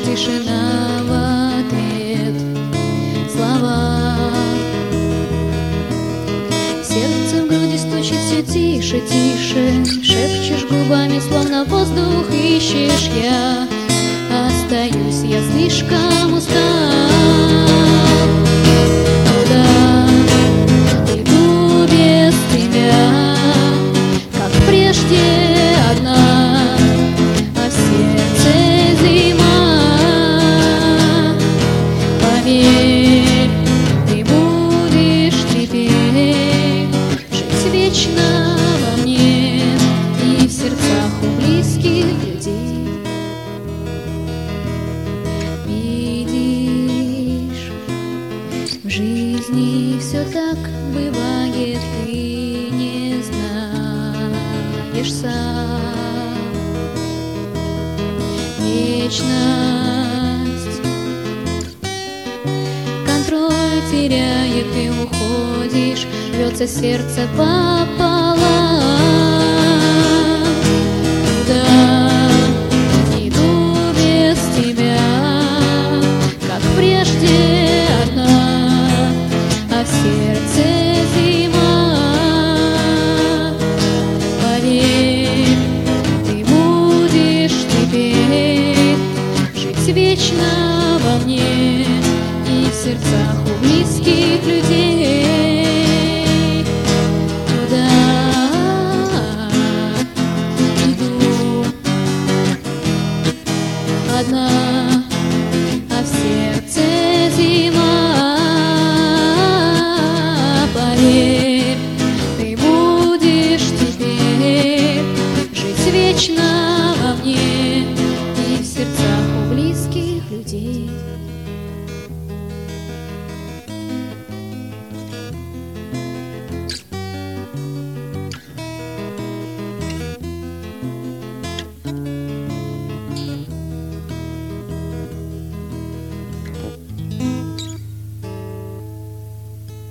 тишина в ответ. Слова. Сердце в груди стучит все тише, тише. Шепчешь губами, словно воздух ищешь. Я остаюсь, я слишком устал. Куда иду без тебя, как прежде одна, а в сердце зима. Поверь, ты будешь теперь жить вечно во мне и в сердцах у близких людей. Видишь, в жизни все так бывает, ты не знаешь сам. Вечность, контроль теряет, ты уходишь, рвется сердце пополам. Куда иду без тебя, как прежде одна, а в сердце зима. Поверь, ты будешь теперь жить вечно во мне и в сердцах у близких людей. Куда иду одна.